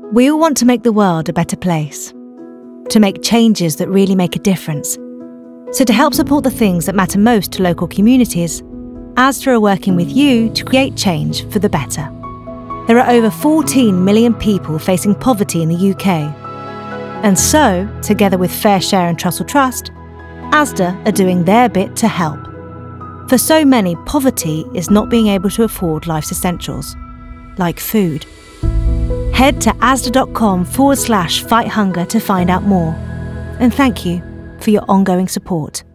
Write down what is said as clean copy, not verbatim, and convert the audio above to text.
We all want to make the world a better place, to make changes that really make a difference. So to help support the things that matter most to local communities, Asda are working with you to create change for the better. There are over 14 million people facing poverty in the UK. And so, together with Fair Share and Trussell Trust, Asda are doing their bit to help. For so many, poverty is not being able to afford life's essentials, like food. Head to asda.com/fight hunger to find out more. And thank you for your ongoing support.